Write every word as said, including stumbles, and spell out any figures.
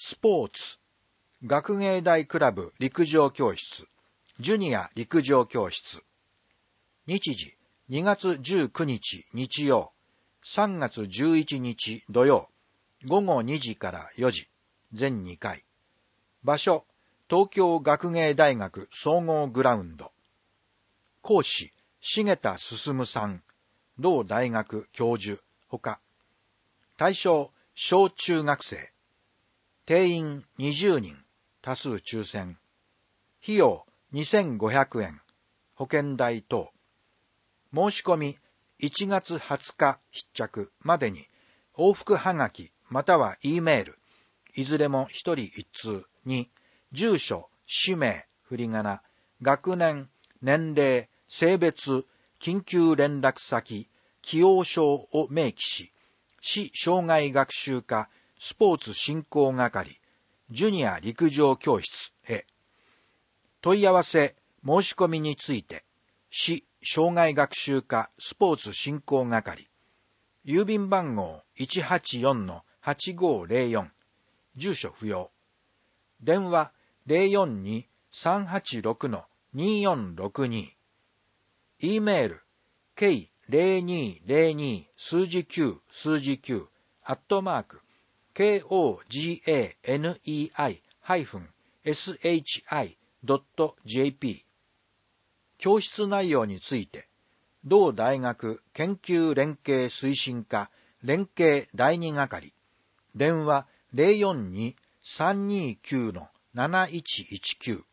スポーツ、学芸大クラブ陸上教室、ジュニア陸上教室。日時、にがつじゅうくにち日曜、さんがつじゅういちにち土曜、ごごにじからよじ、全にかい。場所、東京学芸大学総合グラウンド。講師、重田進さん、同大学教授、ほか。対象、小中学生。定員にじゅうにん、多数抽選。費用にせんごひゃくえん、保険代等。申し込みいちがつはつか必着までに、往復はがきまたは E メール、いずれもひとりいっつうに、住所、氏名、振り仮名、学年、年齢、性別、緊急連絡先、起用書を明記し、市障害学習課スポーツ振興係、ジュニア陸上教室へ。問い合わせ、申し込みについて、市障害学習課スポーツ振興係、郵便番号 いちはちよんのはちごぜろよん、住所不要。電話 ゼロよんに さんはちろく によんろくに。E メール ケーゼロにゼロに 数字きゅう数字きゅうアットマーク ケーオージーエーエヌイーアイ ハイフン エスエイチアイ ドット ジェーピー。教室内容について、同大学研究連携推進課連携だいに係、電話 ゼロよんに さんにきゅうのなないちいちきゅう。